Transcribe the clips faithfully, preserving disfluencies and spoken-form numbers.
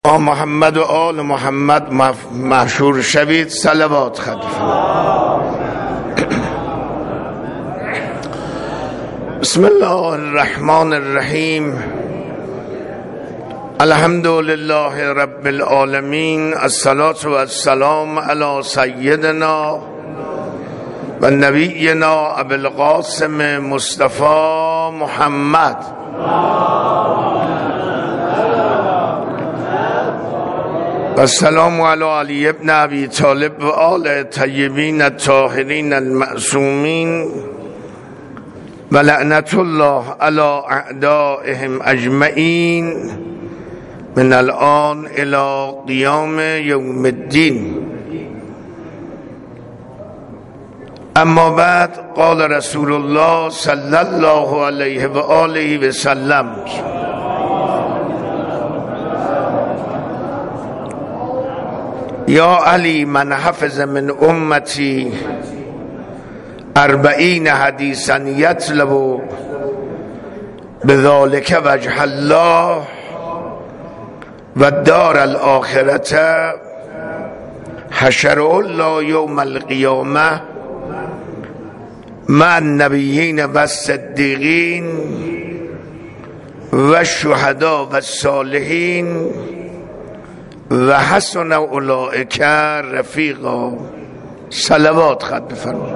محمد و آل محمد مشهور شوید. صلوات خلیفه. بسم الله الرحمن الرحیم. الحمد لله رب العالمین. الصلاة و السلام علی سیدنا و نبینا ابی القاسم مصطفی محمد. السلام علی علی ابن ابی طالب و آل طیبین الطاهرین المعصومین و لعنت الله علی اعدائهم اجمعین من الان الی قیام یوم الدین. اما بعد، قال رسول الله صلی الله علیه و آله و سلم: یا علی من حفظ من امتی اربعین حدیثا یطلب بذلک وجه الله و دار الاخرة حشر الله یوم القیامه مع النبیین و الصدیقین و الشهداء و الصالحین و حسن اولئک رفیقا. صلوات خط بفرمایید.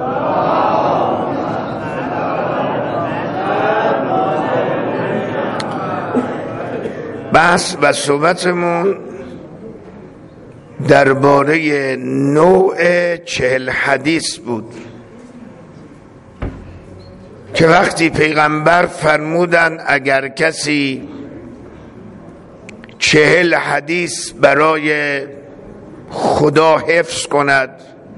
بحث و صحبتمون درباره نوع چهل حدیث بود که وقتی پیغمبر فرمودن اگر کسی چهل حدیث برای خدا حفظ کند،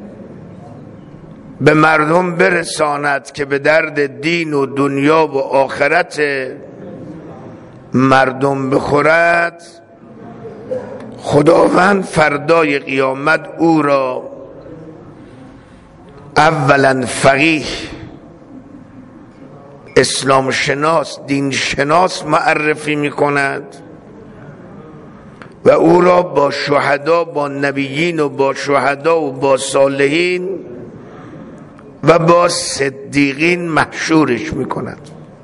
به مردم برساند که به درد دین و دنیا و آخرت مردم بخورد، خداوند فردای قیامت او را اولا فقیه، اسلام شناس، دین شناس معرفی می کند و او را با شهدا، با نبیین و با شهدا و با صالحین و با صدیقین محشورش می کند.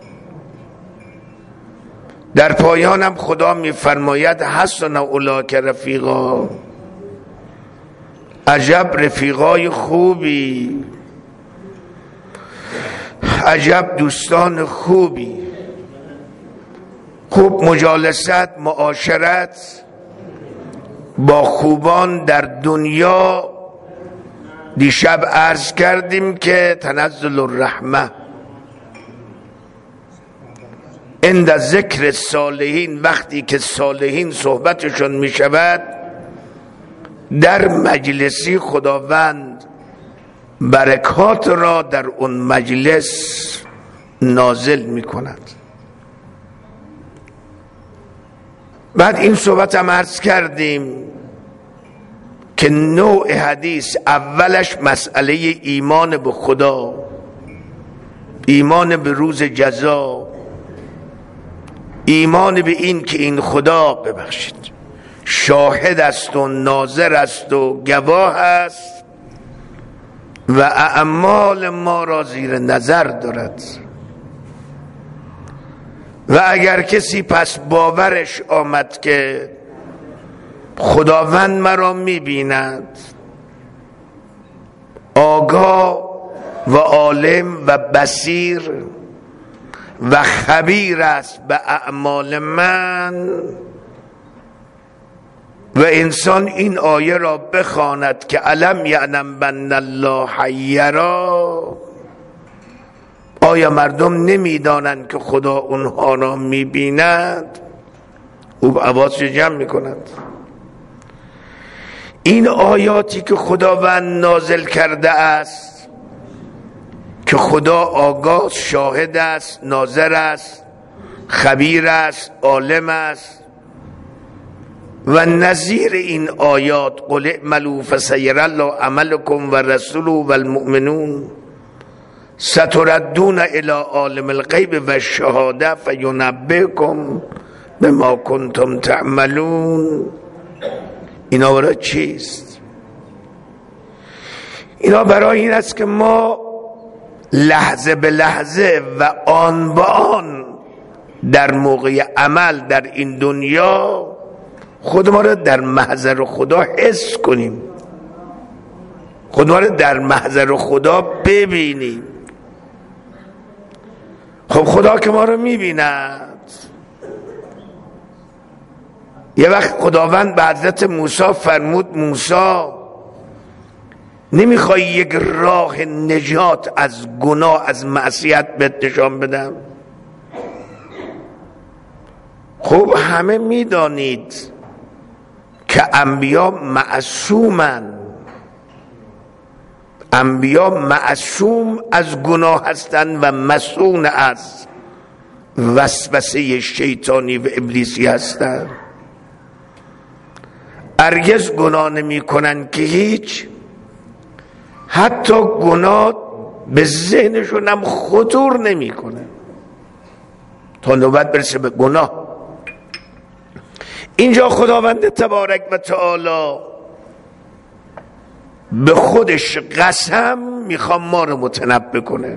در پایانم خدا می فرماید حسن اولئک رفیقا. عجب رفیقای خوبی، عجب دوستان خوبی. خوب مجالست، معاشرت با خوبان در دنیا. دیشب عرض کردیم که تنزل الرحمه عند ذکر صالحین، وقتی که صالحین صحبتشون می شود در مجلسی، خداوند برکات را در اون مجلس نازل می کند. بعد این صحبت هم عرض کردیم که نوع حدیث اولش مسئله ایمان به خدا، ایمان به روز جزا، ایمان به این که این خدا ببخشید شاهد است و ناظر است و گواه است و اعمال ما را زیر نظر دارد. و اگر کسی پس باورش آمد که خداوند مرا میبیند، آگاه و عالم و بصیر و خبیر است به اعمال من، و انسان این آیه را بخواند که الم یعلم بأن الله یری، آیا مردم نمیدانند که خدا اونها را میبیند؟ او حواسش جمع میکند. این آیاتی که خداوند نازل کرده است که خدا آگاه، شاهد است، ناظر است، خبیر است، عالم است، و نظیر این آیات قل اعملوا فسیر الله عملکم و رسوله و المؤمنون ستردون الی عالم الغیب و الشهاده فینبئکم بما کنتم تعملون. اینا برای چیست؟ اینا برای این است که ما لحظه به لحظه و آن به آن در موقع عمل در این دنیا خود ما را در محضر خدا حس کنیم، خود ما را در محضر خدا ببینیم. خب خدا که ما رو میبیند، یه وقت خداوند به حضرت موسی فرمود موسی نمیخوای یک راه نجات از گناه از معصیت بهت نشان بدم؟ خب همه میدانید که انبیا معصومن، انبیا معصوم از گناه هستند و مسئول از وسوسه شیطانی و ابلیسی هستند. هرگز گناه نمی کنن که هیچ، حتی گناه به ذهنشون هم خطور نمی کنه تا نوبت برسه به گناه. اینجا خداوند تبارک و تعالی به خودش قسم میخوام ما رو متنبه کنه.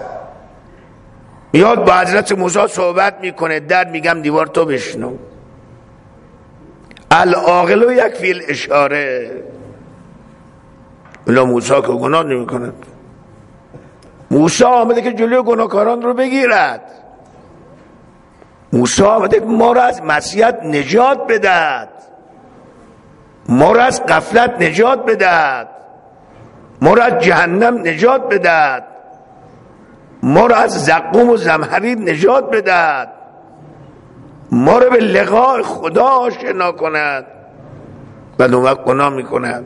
میاد با حضرت موسی صحبت میکنه، در میگم دیوار تو بشنو. العاقل و یکفی الاشاره. الا موسی که گناه نمی کند، موسی آمده که جلوی گناهکاران رو بگیرد، موسی آمده که ما رو از معصیت نجات بدهد، ما رو از غفلت نجات بدهد، ما رو از جهنم نجات بدهد، ما رو از زقوم و زمهریر نجات بدهد، ما رو به لقاء خدا آشنا کند و نوبت گناه میکند.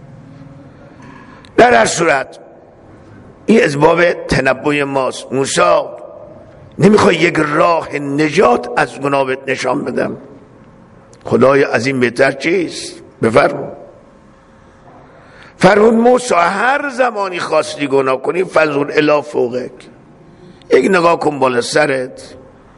در هر صورت این از باب تنبؤ ماست. موسی نمیخوای یک راه نجات از گناه بهت نشان بدم؟ خدای از این بهتر چیست؟ بفرمون. فرمود موسی هر زمانی خواستی گناه کنی فنظر الی فوقک، یک نگاه کن بالا سرت،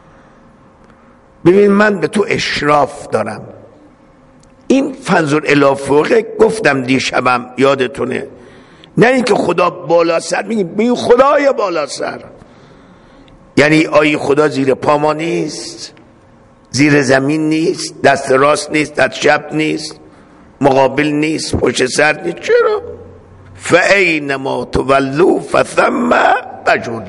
ببین من به تو اشراف دارم. این فنظر الی فوقک گفتم دیشبم یادتونه، نه اینکه خدا بالا سر، میگیم ببین خدای بالا سر، یعنی آیه خدا زیر پا ما نیست، زیر زمین نیست، دست راست نیست، دست چپ نیست، مقابل نیست، پشت سر نیست. چرا؟ فاینما تولوا فثم وجه.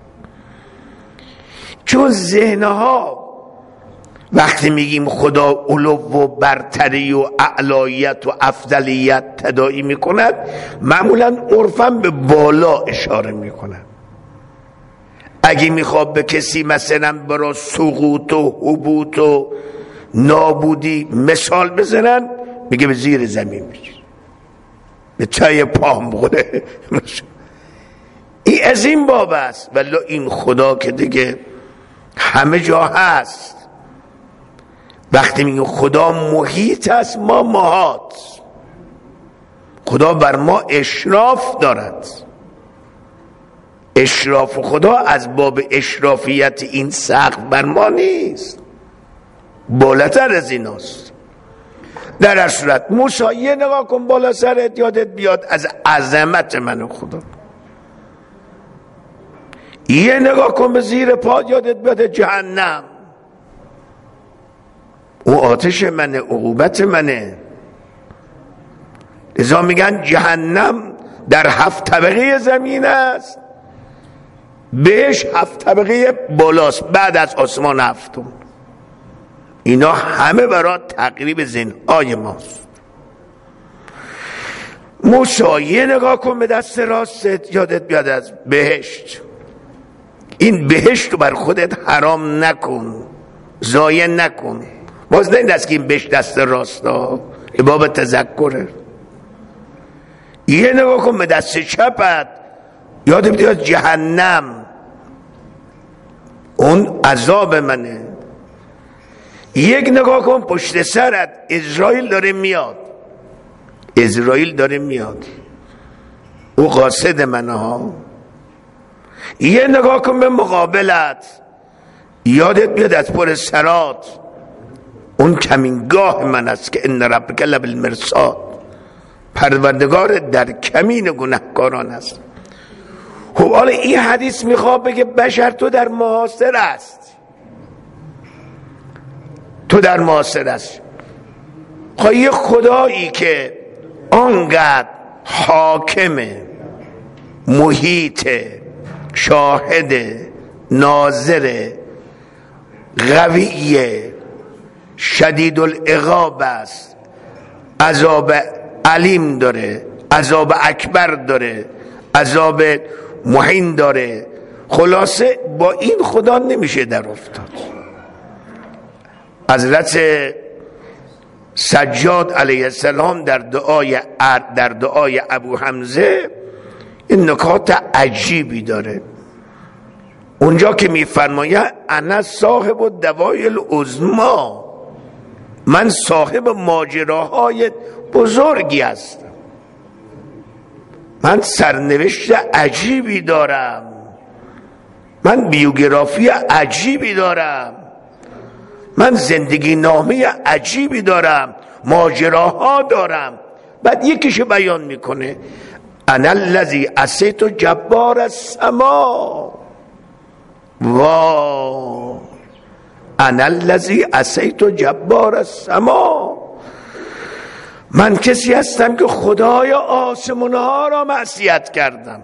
چون ذهنها وقتی میگیم خدا علو و برتری و اعلایت و افضلیت تداعی میکند، معمولا عرفاً به بالا اشاره میکند. اگه میخواد به کسی مثلا برای سقوط و هبوط و نابودی مثال بزنن، میگه به زیر زمین میگه، به تای پام بخوره. این از این باب است. ولی این خدا که دیگه همه جا هست. وقتی میگه خدا محیط است، ما محاط. خدا بر ما اشراف دارد. اشراف خدا از باب اشرافیت این سقف بر ما نیست، بالاتر از ایناست. در هر صورت موسی یه نگاه کن بالا سرت، یادت بیاد از عظمت من خدا. یه نگاه کن به زیر پا، یادت بیاد جهنم، او آتش منه، عقوبت منه. لذا میگن جهنم در هفت طبقه زمین است، بهش هفت طبقه بالاست بعد از آسمان هفتم. اینا همه برای تقریب ذهن‌های ماست. موسی یه نگاه کن به دست راستت، یادت بیاد از بهشت. این بهشت رو بر خودت حرام نکن، ضایع نکن. باز نه دست که این بهشت دست راست ها، باب تذکره. یه نگاه کن به دست چپت، یادت بیاد جهنم، اون عذاب منه. یک نگاه کن پشت سرت، اسرائیل داره میاد، اسرائیل داره میاد، او قاصد منه ها. یه نگاه کن به مقابلت، یادت بیاد از پر سرات، اون کمینگاه من است که ان ربک لبالمرصاد، پروردگار در کمین گناهکاران است. خب حالا این حدیث میخواد بگه بشر تو در محاصره است، تو در محاصره است. خب یه خدایی که آنقدر حاکمه، محیط، شاهد، ناظر، قویه، شدید العقاب است، عذاب علیم داره، عذاب اکبر داره، عذاب مهین داره. خلاصه با این خدا نمیشه در افتاد. حضرت سجاد علیه السلام در دعای در دعای ابو حمزه این نکات عجیبی داره. اونجا که میفرماید انا صاحب الدوای العظمی، من صاحب ماجراهای بزرگی هستم، من سرنوشت عجیبی دارم، من بیوگرافی عجیبی دارم، من زندگی نامه عجیبی دارم، ماجراها دارم. بعد یکیش بیان میکنه انا الذی عصیت جبار السما، وا انا الذی عصیت جبار السما، من کسی هستم که خدای آسمانها را معصیت کردم،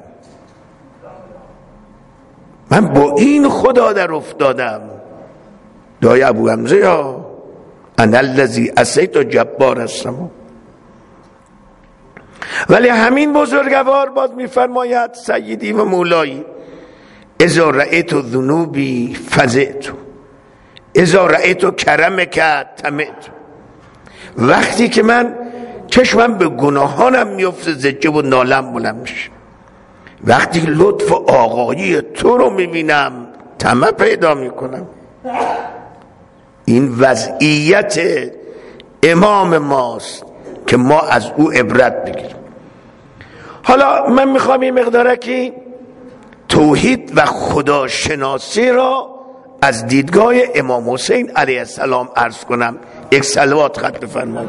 من با این خدا در افتادم. دعای ابو حمزه یا انا الذی عصیت جبار السما. ولی همین بزرگوار باز میفرماید سیدی و مولایی اذا رأیت ذنوبی فزعت، اذا رأیت کرمک طمعت، وقتی که من چشمم به گناهانم میفته زجه و نالم بلند میشه، وقتی لطف آقایی تو رو میبینم طمع پیدا میکنم. این وضعیت امام ماست که ما از او عبرت بگیریم. حالا من میخوام این مقداره که توحید و خداشناسی را از دیدگاه امام حسین علیه السلام عرض کنم. یک صلوات خط بفرمایید.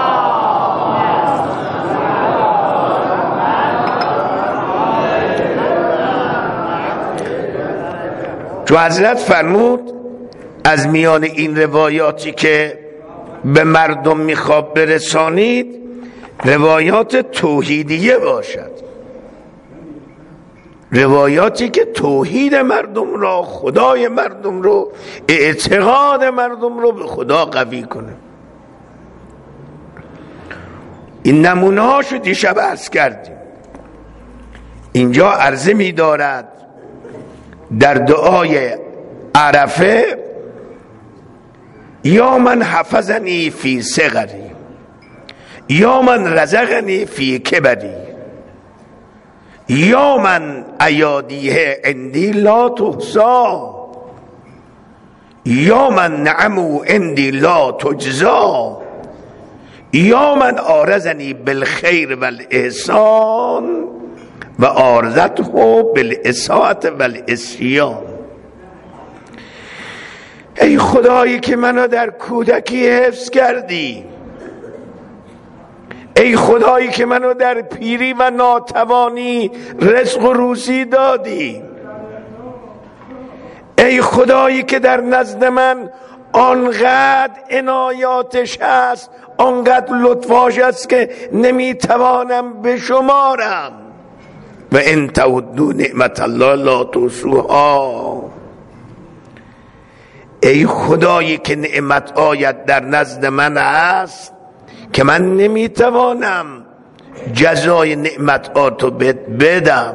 چون حضرت فرمود از میان این روایاتی که به مردم میخواد برسانید روایات توحیدیه باشد، روایاتی که توحید مردم را، خدای مردم رو، اعتقاد مردم رو به خدا قوی کنه. این نمونه هاشو دیشب عرض کردیم. اینجا عرضه می دارد در دعای عرفه یا من حفظنی فی صغری یا من رزقنی فی کبری یا من ایادیه عندی لا تحصی یا من نعمو عندی لا تجزا یا من آرزنی بالخیر والاحسان و آرزته بالاساءة والعصیان. ای خدایی که منو در کودکی حفظ کردی، ای خدایی که منو در پیری و ناتوانی رزق و روزی دادی، ای خدایی که در نزد من آنقدر عنایاتش هست، آنقدر لطفاش هست که نمیتوانم بشمارم. و ان تعدوا نعمت الله لا تحصوها. ای خدایی که نعمت آیت در نزد من هست که من نمیتوانم جزای نعمت آتو بدم.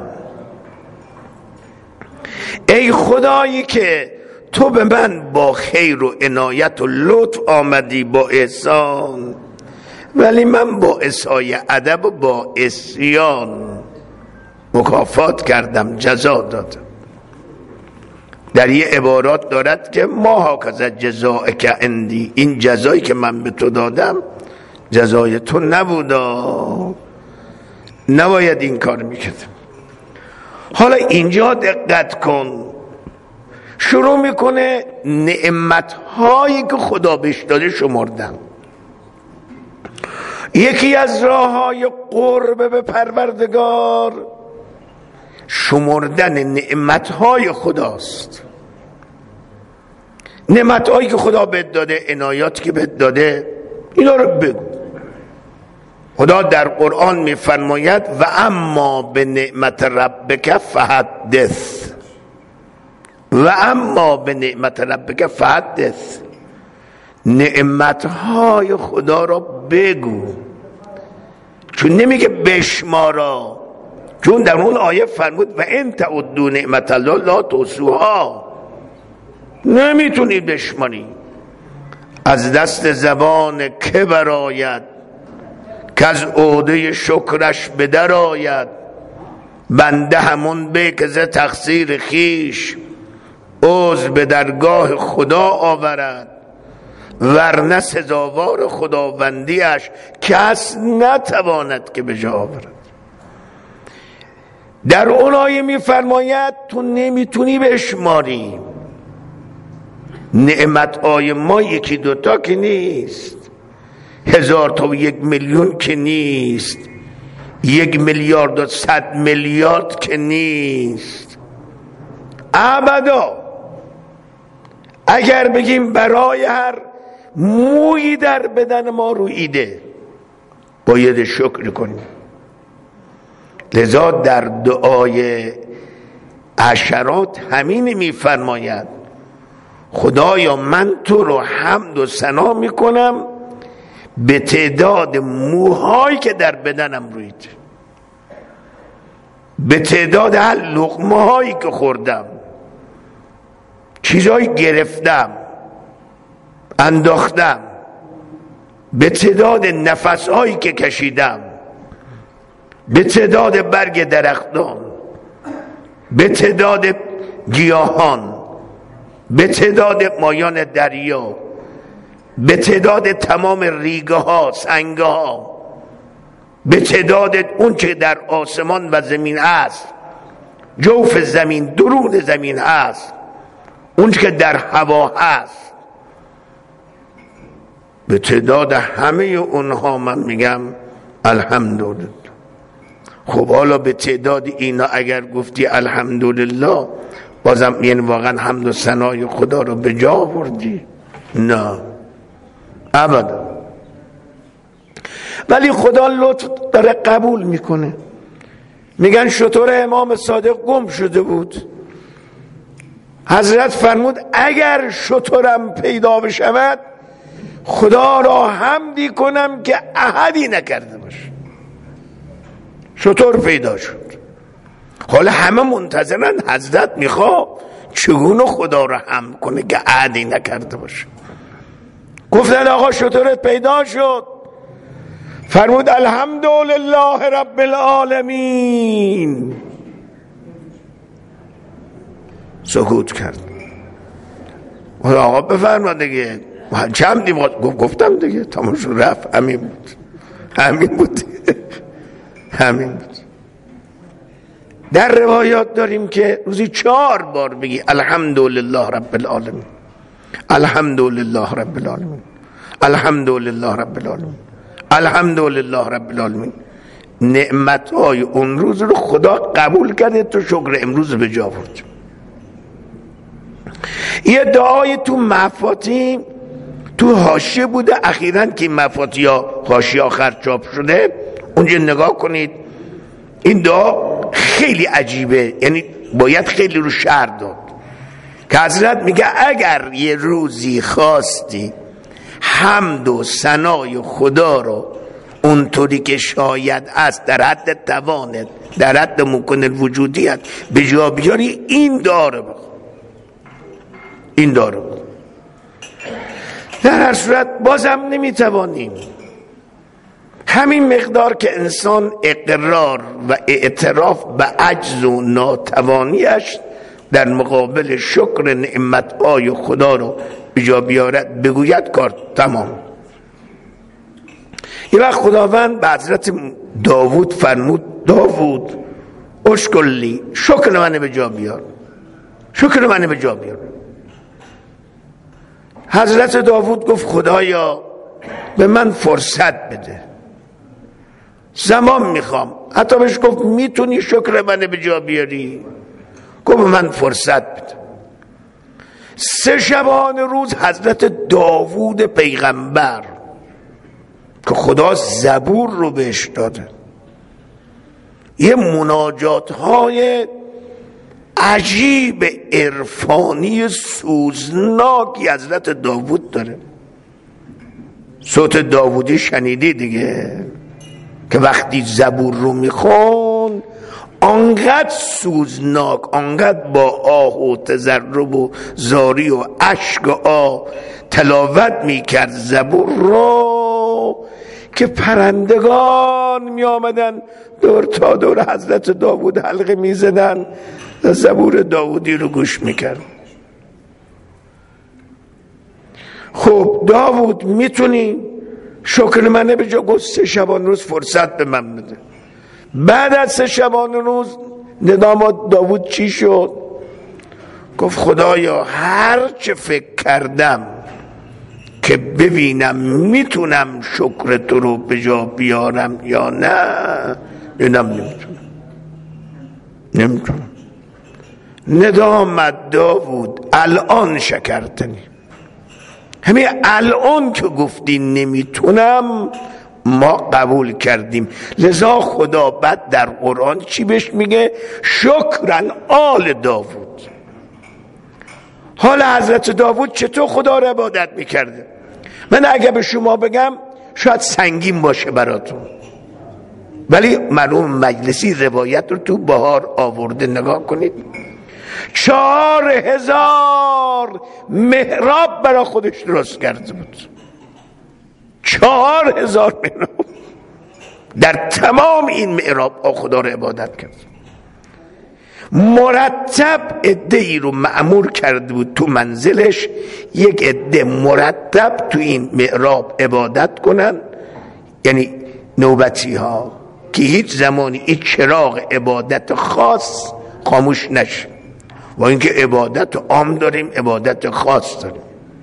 ای خدایی که تو به من با خیر و عنایت و لطف آمدی، با احسان، ولی من با اسای ادب و با عصیان مکافات کردم، جزا دادم. در یه عبارات دارد که ما هاکذا جزاءک عندی، این جزایی که من به تو دادم جزای تو نبودا، نباید این کار میکردم. حالا اینجا دقت کن، شروع میکنه نعمتهایی که خدا بهش داده شمردن. یکی از راههای قرب به پروردگار شمردن نعمتهای خداست. نعمتهایی که خدا بهت داده، عنایاتی که بهت داده، اینا رو بگو. خدا در قرآن میفرماید و اما به نعمت ربک فحدث، و اما به نعمت ربک فحدث، نعمتهای خدا رو بگو. چون نمیگه بشمارا، چون در اون آیه فرمود و ان تعدوا نعمت الله لا تحصوها، نمیتونید بشماری. از دست زبان که برآید که از عهده شکرش بدر آید، بنده همون به که ز تقصیر خیش عذر به درگاه خدا آورد، ورنه سزاوار خداوندیش کس نتواند که به جا آورد. در اون آیه میفرماید تو نمیتونی بشماری. نعمت آی ما یکی دوتا که نیست، هزار تا و یک میلیون که نیست، یک میلیارد و صد میلیارد که نیست. ابدا اگر بگیم برای هر مویی در بدن ما رویده باید شکر کنیم. لذا در دعای عشرات همین میفرماید خدایا من تو رو حمد و ثنا میکنم به تعداد موهایی که در بدنم رویده، به تعداد هر لقمه هایی که خوردم، چیزایی گرفتم انداختم، به تعداد نفس هایی که کشیدم، به تعداد برگ درختان، به تعداد گیاهان، به تعداد مایان دریا، به تعداد تمام ریگه ها، سنگه ها، به تعداد اون چه در آسمان و زمین هست، جوف زمین، درون زمین هست، اون که در هوا هست، به تعداد همه اونها من میگم الحمدلله. خب حالا به تعداد اینا اگر گفتی الحمدلله بازم یعنی واقعا حمد و ثنای خدا رو به جا آوردی؟ نه ابدا. ولی خدا لطف داره قبول میکنه. میگن شتر امام صادق گم شده بود، حضرت فرمود اگر شترم پیدا بشود خدا را حمدی کنم که احدی نکرده باشه. شتر پیدا شد. حالا همه منتظرن حضرت میخواد چگونه خدا را حمد کنه که احدی نکرده باشه. گفتن آقا شترت پیدا شد. فرمود الحمدلله رب العالمین. سکوت کرد. آقا بفرما دیگه چند دیگه گفتم دیگه تمام شد رفت. همین بود همین بود همین بود. در روایات داریم که روزی چهار بار بگی الحمدلله رب العالمین، الحمدلله رب العالمین، الحمدلله رب العالمین، الحمدلله رب العالمین. نعمتهای اون روز رو خدا قبول کرده، تو شکر امروز به جا آورد. یه دعای تو مفاتیح تو حاشیه بوده اخیراً که مفاتیح حاشیه آخر چاپ شده، اونجا نگاه کنید. این دعا خیلی عجیبه، یعنی باید خیلی رو شرح داد که حضرت میگه اگر یه روزی خواستی حمد و ثنای خدا رو اونطوری که شاید است در حد توانت، در حد ممکن وجودیت به جا بیاری، این دعا رو بخون، این دعا رو بخون. در هر صورت بازم نمیتوانیم همین مقدار که انسان اقرار و اعتراف به عجز و ناتوانیش در مقابل شکر نعمتهای خدا رو به جا بیارد بگوید کار تمام. یه وقت خداوند به حضرت داوود فرمود داوود اشکر لی، شکر منه به جا بیار، شکر منه به جا بیار. حضرت داوود گفت خدایا به من فرصت بده، زمان میخوام. حتی بهش گفت میتونی شکر منو به جا بیاری؟ گفت به من فرصت بده. سه شبانه روز حضرت داوود پیغمبر که خدا زبور رو بهش داده، یه مناجات های عجیب عرفانی سوزناکی حضرت داوود داره. صوت داوودی شنیدی دیگه که وقتی زبور رو میخون آنقدر سوزناک، آنقدر با آه و تضرع و زاری و اشک و آه تلاوت میکرد زبور رو که پرندگان میآمدن دور تا دور حضرت داوود حلقه میزدن زبور داوودی رو گوش میکرد. خب داوود میتونی شکر منه به جا؟ گفت سه شبان روز فرصت به من بده. بعد از سه شبان روز ندامات داوود چی شد؟ گفت خدایا هر چه فکر کردم که ببینم میتونم شکر تو رو به جا بیارم یا نه، اینم نمیتونم نمیتونم ندامت داوود الان شکرتنی. همین الان که گفتی نمیتونم ما قبول کردیم. لذا خدا بعد در قرآن چی بهش میگه؟ شکرن آل داوود. حال حضرت داوود چطور خدا رو عبادت میکرده؟ من اگه به شما بگم شاید سنگین باشه براتون، ولی مرحوم مجلسی روایت رو تو بهار آورده، نگاه کنید. چهار هزار محراب برای خودش درست کرده بود. چهار هزار محراب در تمام این محراب ها خدا رو عبادت کرد. مرتب عده‌ای رو مأمور کرده بود تو منزلش، یک عده مرتب تو این محراب عبادت کنن، یعنی نوبتی ها، که هیچ زمانی این چراغ عبادت خاص خاموش نشه. و اینکه عبادت عام داریم، عبادت خاص داریم.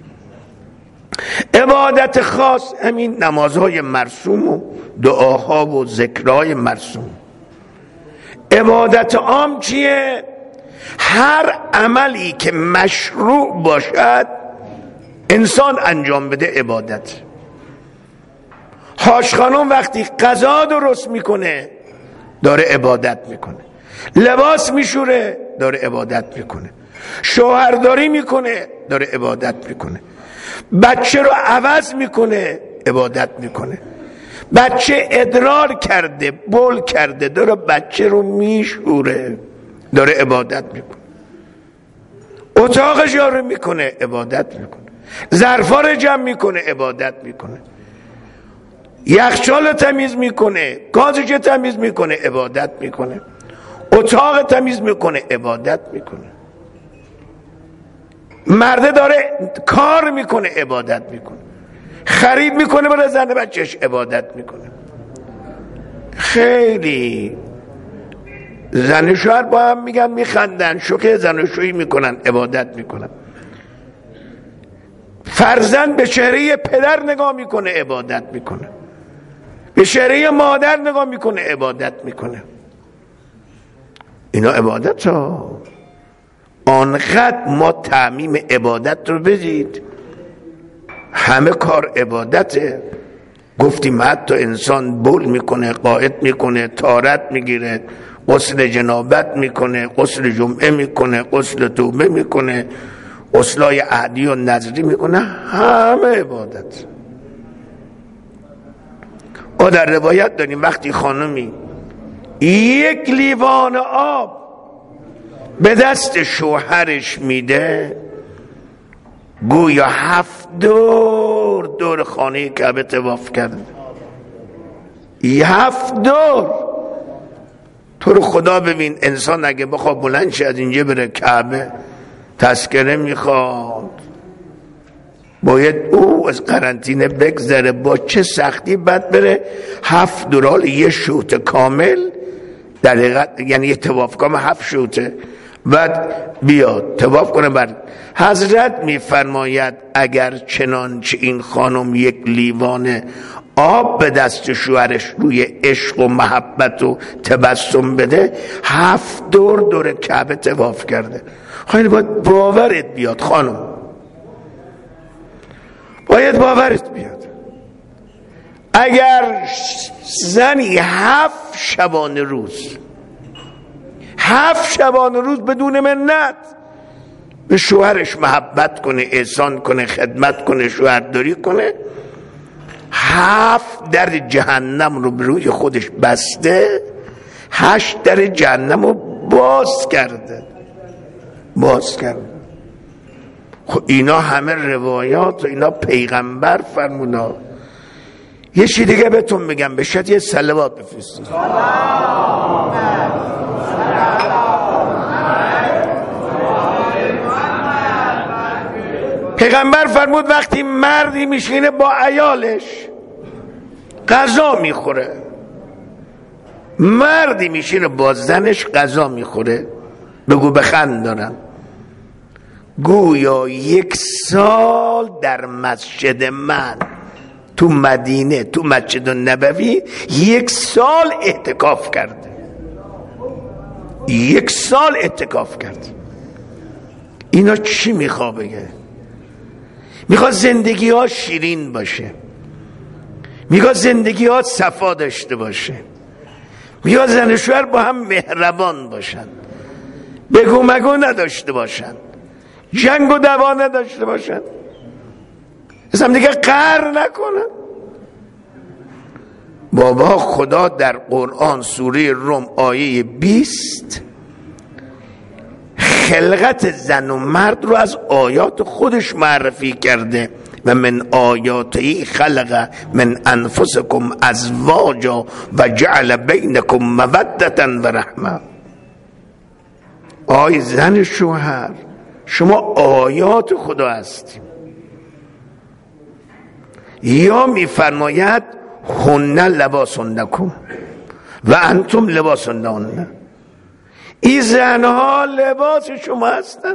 عبادت خاص همین نمازهای مرسوم و دعاها و ذکرهای مرسوم. عبادت عام چیه؟ هر عملی که مشروع باشد انسان انجام بده عبادت. حاج خانم وقتی غذا درست میکنه داره عبادت میکنه، لباس میشوره داره عبادت میکنه، شوهرداری میکنه داره عبادت میکنه، بچه رو عوض میکنه عبادت میکنه، بچه ادرار کرده بول کرده داره بچه رو میشوره داره عبادت میکنه، اتاق جارو میکنه عبادت میکنه، ظرفا رو جمع میکنه عبادت میکنه، یخچال تمیز میکنه، گازش تمیز میکنه عبادت میکنه، اتاق تمیز میکنه عبادت میکنه، مرده داره کار میکنه عبادت میکنه، خرید میکنه برای زن بچهش عبادت میکنه. خیلی زن و شوهر با هم میگن میخندن، شوخی زن و شویی میکنن عبادت میکنن. فرزند به چهره پدر نگاه میکنه عبادت میکنه، به چهره مادر نگاه میکنه عبادت میکنه. اینا عبادت ها. آنقدر ما تعمیم عبادت رو بدید، همه کار عبادته. گفتیم حتی انسان بول میکنه، قائط میکنه، طهارت میگیره، غسل جنابت میکنه، غسل جمعه میکنه، غسل توبه میکنه، غسلای عهدی و نذری میکنه، همه عبادت. ما در روایت داریم وقتی خانمی یک لیوان آب به دست شوهرش میده، گویا هفت دور دور خانه کعبه طواف کرده. هفت دور. تو رو خدا ببین، انسان اگه بخواد بلند شه از اینجا بره کعبه، تذکره میخواد، باید او از قرنطینه بگذره، با چه سختی بعد بره هفت دورال یه شوط کامل، در حقیقت یعنی یه طواف کامل هفت شوطه، بعد بیاد طواف کنه. بر حضرت میفرماید اگر چنانچه این خانم یک لیوان آب به دست شوهرش روی عشق و محبت و تبسم بده، هفت دور دور کعبه طواف کرده. خیلی باید باورت بیاد خانم، باید باورت بیاد. اگر زنی هفت شبانه روز هفت شبانه روز بدون منت به شوهرش محبت کنه، احسان کنه، خدمت کنه، شوهرداری کنه، هفت در جهنم رو به روی خودش بسته، هشت در جهنم رو باز کرده باز کرده. خب اینا همه روایات و اینا پیغمبر فرمونا. یه چی دیگه بهتون میگم، بشد یه صلوات بفرستید. پیغمبر فرمود وقتی مردی میشینه با عیالش غذا میخوره، مردی میشینه با زنش غذا میخوره، بگو بخندانم، گویا یک سال در مسجد من تو مدینه، تو مسجد النبوی یک سال اعتکاف کرده، یک سال اعتکاف کرده. اینا چی میخواه بگه؟ میخواد زندگی ها شیرین باشه، میخواد زندگی ها صفا داشته باشه، میخواد زن و شوهر با هم مهربان باشن، بگو مگو نداشته باشن، جنگ و دعوا نداشته باشن، اصلا دیگه قهر نکنن. بابا خدا در قرآن سوره روم آیه بیست خلقت زن و مرد رو از آیات خودش معرفی کرده. و من آیاتی خلق من انفسکم ازواجا و جعل بینکم مودتا و رحمه. آی زن شوهر، شما آیات خدا هستیم. یا میفرماید هن لباس لکم و انتم لباس لهن، این زنها لباس شما هستند.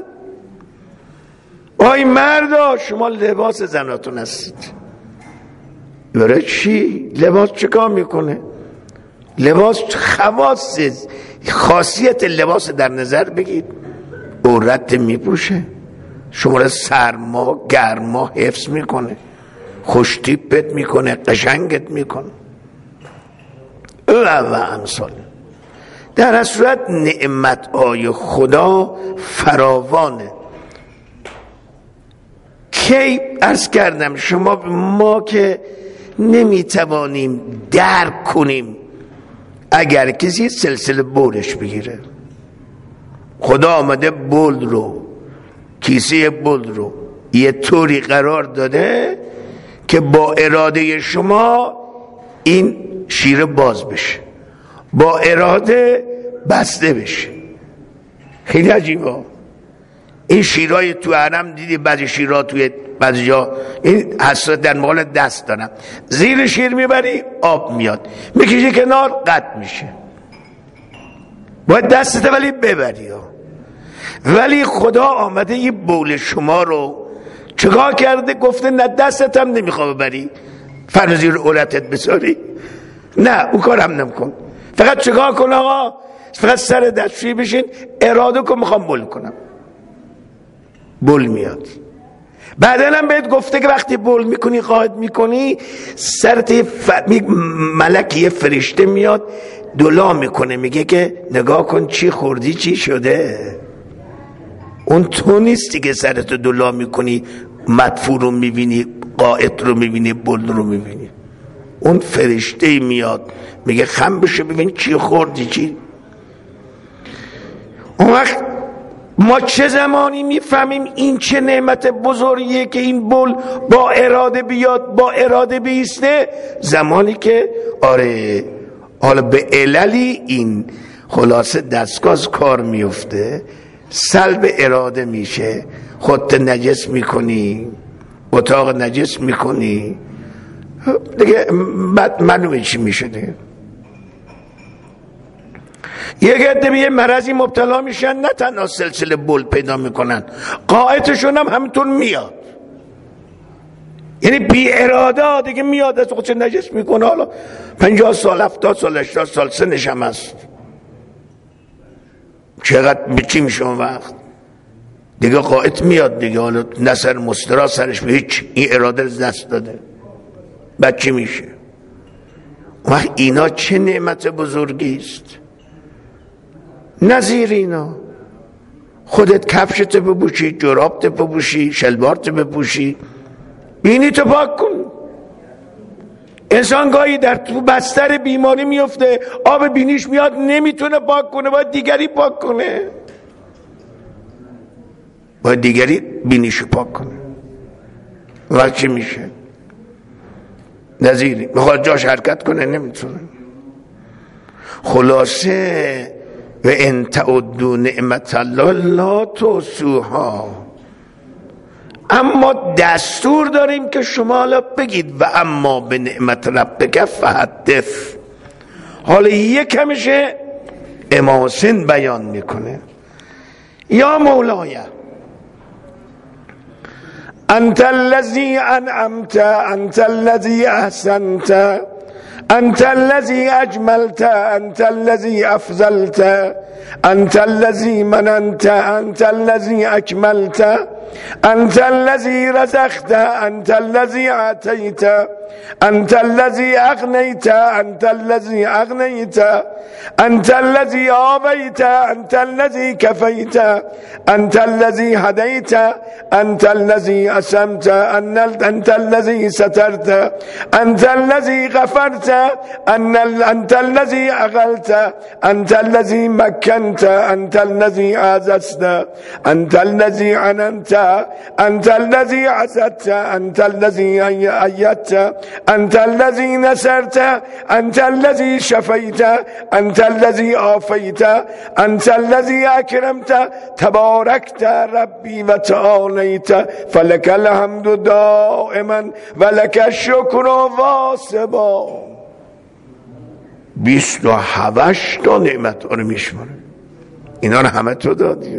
آی مردا شما لباس زناتون هستید. برای چی؟ لباس چیکار میکنه؟ لباس خواص، خاصیت لباس در نظر بگید، عورت میپوشه، شما را سرما گرما حفظ میکنه، خوشتیپت میکنه، قشنگت میکنه و امثال. در صورت نعمت های خدا فراوانه. کی عرض کردم شما ما که نمیتوانیم درک کنیم اگر کسی سلسله بولش بگیره، خدا آمده بول رو، کیسه بول رو یه طوری قرار داده که با اراده شما این شیره باز بشه، با اراده بسته بشه. خیلی عجیبه. این شیرهای تو حرم دیدی بعضی شیرها توی بعضی جا این حسرت در مقابل دست دارن، زیر شیر میبری آب میاد، میکشی کنار قطع میشه، باید دستت ولی ببری ها. ولی خدا آمده یه بول شما رو چگاه کرده؟ گفته نه دستت هم نمیخواه ببری، فرض زیر عورتت بذاری، نه اون کار هم نمیکن، فقط چگاه کن آقا، فقط سر دستشویی بشین اراده کن میخوام بول کنم، بول میاد. بعدن هم بهت گفته که وقتی بول میکنی قاعد میکنی سرت ف... ملک یه فرشته میاد دلا میکنه، میگه که نگاه کن چی خوردی چی شده. اون تو نیستی که سرت دلا میکنی، مدفوع رو میبینی، قاعد رو میبینی، بول رو میبینی، اون فرشته میاد میگه خم بشه ببین چی خوردی چی. اون وقت ما چه زمانی میفهمیم این چه نعمت بزرگیه که این بول با اراده بیاد، با اراده بیسته؟ زمانی که آره حالا به عللی این خلاصه دستگاه کار میفته، سلب اراده میشه، خودت نجس میکنی، اتاق نجس میکنی، دیگه بعد معلومه چی میشه دیگه. یک عده به یه مرضی مبتلا میشن، نه تنها سلسله بول پیدا میکنن، قاعدشون هم همینطور میاد، یعنی بی اراده دیگه میاد از خودش نجس میکنه. حالا پنجاه سال، هفتاد سال، هشتاد سال سنش هم هست، چقدر به چی میشه اون وقت دیگه قاعد میاد دیگه، حالا نصر مسترا سرش به هیچ، این اراده از دست داده، بعد چی میشه؟ وقت اینا چه نعمت بزرگی است. نظیر اینا خودت کفشت بپوشی، جرابت بپوشی، شلوارت بپوشی، بینی تو پاک کن. انسان گاهی در تو بستر بیماری میفته، آب بینیش میاد نمیتونه پاک کنه، باید دیگری پاک کنه، باید دیگری بینیشو پاک کنه. وقت چی میشه؟ نظیری میخواد جاش حرکت کنه نمیتونه. خلاصه و ان تعدوا نعمت الله لا تحصوها، اما دستور داریم که شما حالا بگید و اما به نعمت ربک فحدث. حالا یکمشه امام حسین بیان میکنه، یا مولای انت الذی انعمت، انت الذی احسنت، انت الذی اجملت، انت الذی افضلت، انت الذی مننت، انت الذی اکملت، انت الذی رزقت، انت الذی اعطیت، انت الذی اغنیت، انت الذی اغنیت، انت الذی آویت، انت الذی کفیت، انت الذی هدیت، انت الذی اسمت، انت الذی سترت، انت الذی غفرت، انت الذی اغلت، انت الذی مکنت، انت الذی اعززت، انت الذی عننت، انت الذی عزت، انت الذی ایدت، انت الذی نصرت، انت الذی شفیت، انت الذی عافیت، انت الذی اکرمت، تبارکت ربی و تعالیت، فلک الحمد دائما و لک الشکر واصبا. بیست و هشت تا نعمت ها رو میشماره، اینا رو همه تو دادی.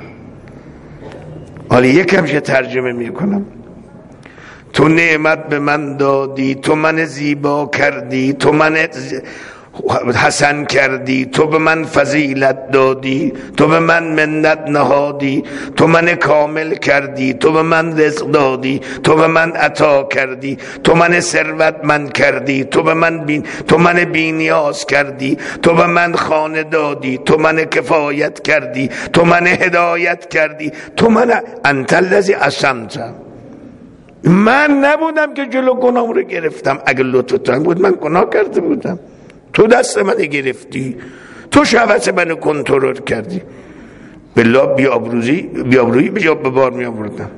حالا یکمشه ترجمه میکنم. تو نعمت به من دادی، تو من زیبا کردی، تو من حسن کردی، تو به من فضیلت دادی، تو به من منت نهادی، تو من کامل کردی، تو به من رزق دادی، تو به من عطا کردی، تو من ثروتمند کردی، تو به من بین تو من بی‌نیاز کردی، تو به من خانه دادی، تو من کفایت کردی، تو من هدایت کردی، تو من انت الذی اصمت. من نبودم که جلو گناهم رو گرفتم، اگه لطفت بود من گناه کرده بودم، تو دست من گرفتی، تو شهوت من کنترل کردی. بالله بیابرویی بیابرویی به جا به بار می آوردم.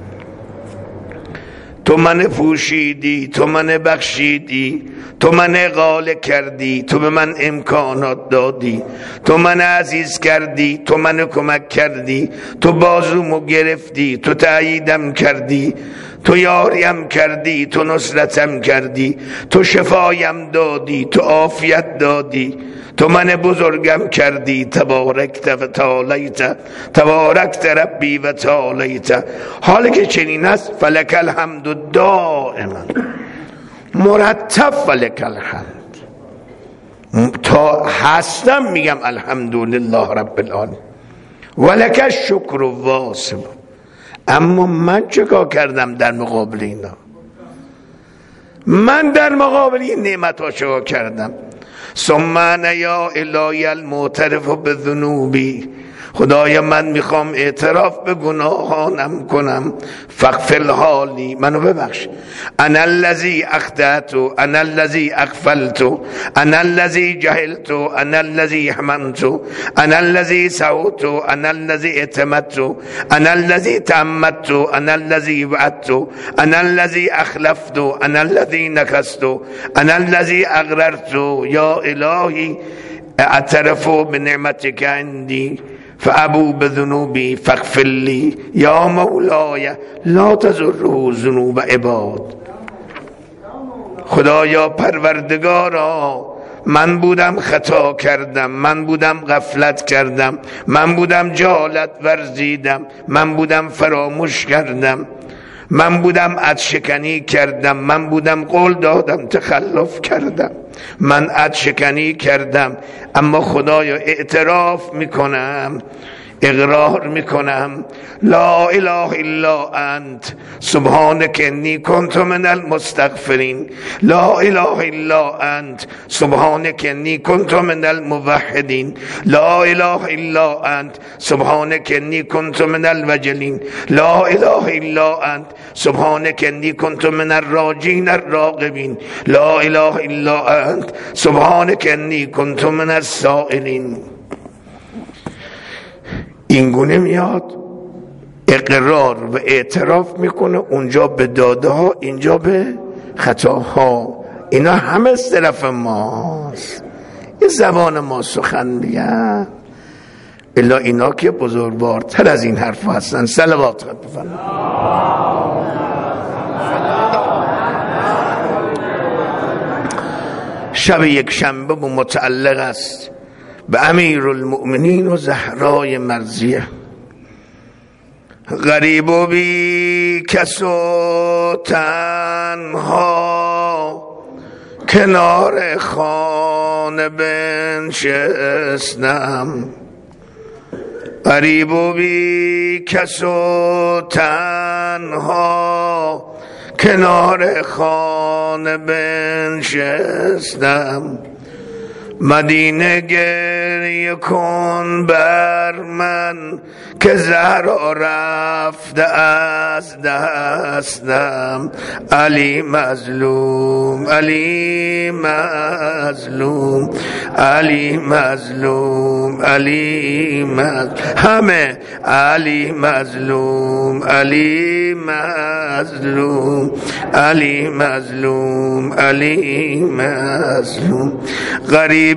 تو من پوشیدی، تو من بخشیدی، تو من غاله کردی، تو به من امکانات دادی، تو من عزیز کردی، تو من کمک کردی، تو بازومو گرفتی، تو تأییدم کردی، تو یاریم کردی، تو نصرتم کردی، تو شفایم دادی، تو عافیت دادی، تو من بزرگم کردی، تبارکت و تعالیت، تبارکت ربی و تعالیت. حالی که چنین است فلک الحمد دائما، مرتب فلک الحمد، تا هستم میگم الحمدلله رب العالمین و لک الشکر واصب. اما من چکار کردم در مقابل اینا؟ من در مقابل این نعمت ها چکار کردم؟ ثم انا یا الهی المعترف بذنوبی، خدایا من میخوام اعتراف به گناهانم کنم، فاغفر حالی، منو ببخش. انا الذی اخطأت، انا الذی اغفلت، انا الذی جهلت، انا الذی هممت، انا الذی سعوت، انا الذی اعتمدت، انا الذی تعمدت، انا الذی وعدت، انا الذی اخلفت، انا الذی نکست، انا الذی اغررت. یا الهی اعترف بنعمتک عندی فابو بذنوبی فاغفر لی، یا مولای لا تضره ذنوب عباد. خدایا پروردگارا من بودم خطا کردم، من بودم غفلت کردم، من بودم جهالت ورزیدم، من بودم فراموش کردم، من بودم عدشکنی کردم، من بودم قول دادم تخلف کردم، من عدشکنی کردم. اما خدایا اعتراف میکنم، اقرار میکنم لا اله الا انت سبحانك انی کنت من المستغفرین، لا اله الا انت سبحانك انی کنت من الموحدین، لا اله الا انت سبحانك انی کنت من الوجلین، لا اله الا انت سبحانك انی کنت من الراجین الراغبین، لا اله الا انت سبحانك انی کنت من السائلین. اینگونه میاد اقرار و اعتراف میکنه، اونجا به داده ها، اینجا به خطاها. اینا همه از طرف ماست، یه زبان ما سخن میگن، الا اینا که بزرگوارتر از این حرف هستن. صلوات خود بفرمایید. شب یک شنبه متعلق است به امیر المؤمنین و زهرای مرضیه. غریب و بی کس و تنها کنار خانه بنشستم، غریب و بی کس و تنها کنار خانه بنشستم. مدینه گریه کن بر من که زهرا رفته از دستم. علی مظلوم، علی مظلوم، علی مظلوم، علی مظلوم، همه علی مظلوم، علی مظلوم، علی مظلوم، علی مظلوم. غریبی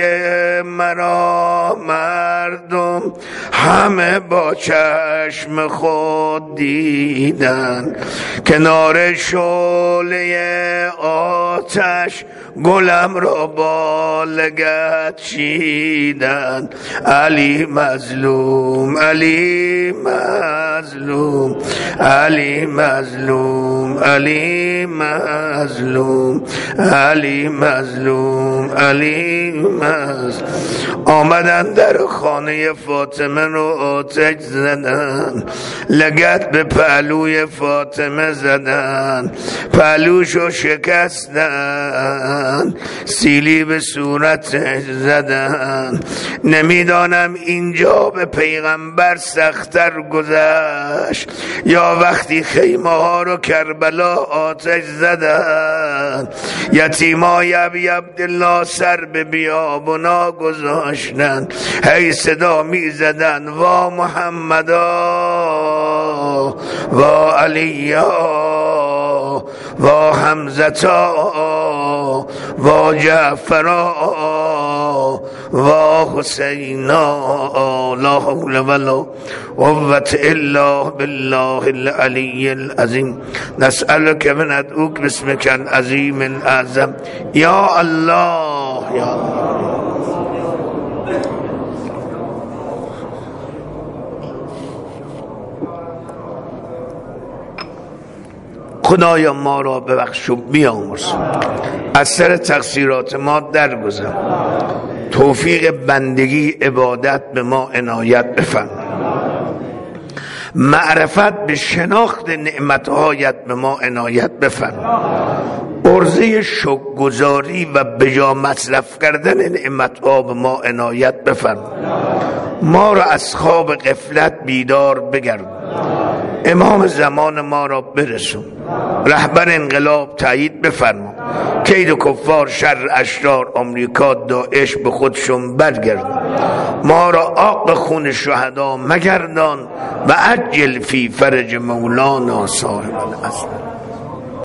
مرا مردم همه با چشم خود دیدن، کنار شعله آتش گلم را با لگد چیدن. علی مظلوم، علی مظلوم، علی مظلوم، علی مظلوم، علی مظلوم، علی مظلوم. آمدن در خانه فاطمه رو آتش زدن، لگد به پهلوی فاطمه زدن، پهلوشو شکستن، سیلی به صورتش زدن. نمیدانم اینجا به پیغمبر سختر گذشت یا وقتی خیمه ها رو کربلا آتش زدن، یتیمای ابی عبدالله سر به بیابونا گذاشتن، هی صدا می زدن وا محمدا، وا علیا، وا حمزتا، وا جعفرا، وا حسینا. لا حول ولا قوة الا بالله العلی العظیم. نسألك و ندعوك باسمك العظیم الاعظم. یا الله، یا الله. خدایا ما را ببخش و بیامرز، از سر تقصیرات ما درگذر، توفیق بندگی عبادت به ما عنایت بفرما، معرفت به شناخت نعمتهایت به ما عنایت بفرما، عرضه شکرگزاری و بجا مصرف کردن نعمتها به ما عنایت بفرما. ما را از خواب غفلت بیدار بگردان، امام زمان ما را برسون، رهبر انقلاب تایید بفرما، کید کفار شر اشرار آمریکا داعش به خودشون برگردان، ما را آق خون شهدا مگردان و عجل فی فرج مولانا صاحب العصر.